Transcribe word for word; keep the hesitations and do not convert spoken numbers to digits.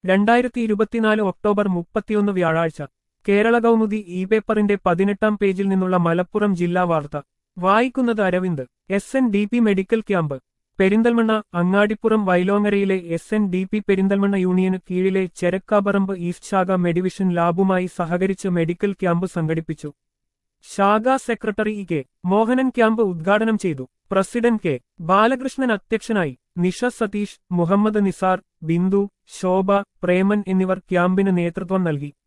രണ്ടായിരത്തി ഇരുപത്തിനാല് ഒക്ടോബർ മുപ്പത്തിയൊന്ന് വ്യാഴാഴ്ച കേരള കൗമുദി ഇ പേപ്പറിന്റെ പതിനെട്ടാം പേജിൽ നിന്നുള്ള മലപ്പുറം ജില്ലാ വാർത്ത വായിക്കുന്നത് അരവിന്ദ്. S N D P medical camp Perinthalmanna. അങ്ങാടിപ്പുറം വൈലോങ്ങരയിലെ എസ് എൻ ഡി പി പെരിന്തൽമണ്ണ യൂണിയന് കീഴിലെ ചെരക്കാപറമ്പ് ഈസ്റ്റ് ശാഖ മെഡിവിഷൻ ലാബുമായി സഹകരിച്ച് മെഡിക്കൽ ക്യാമ്പ് സംഘടിപ്പിച്ചു. ശാഖാ secretary E K Mohanan camp ഉദ്ഘാടനം ചെയ്തു. പ്രസിഡന്റ് കെ ബാലകൃഷ്ണൻ അധ്യക്ഷനായി. നിഷ സതീഷ്, മുഹമ്മദ് നിസാർ, ബിന്ദു, ശോഭ, പ്രേമൻ എന്നിവർ ക്യാമ്പിന് നേതൃത്വം നൽകി.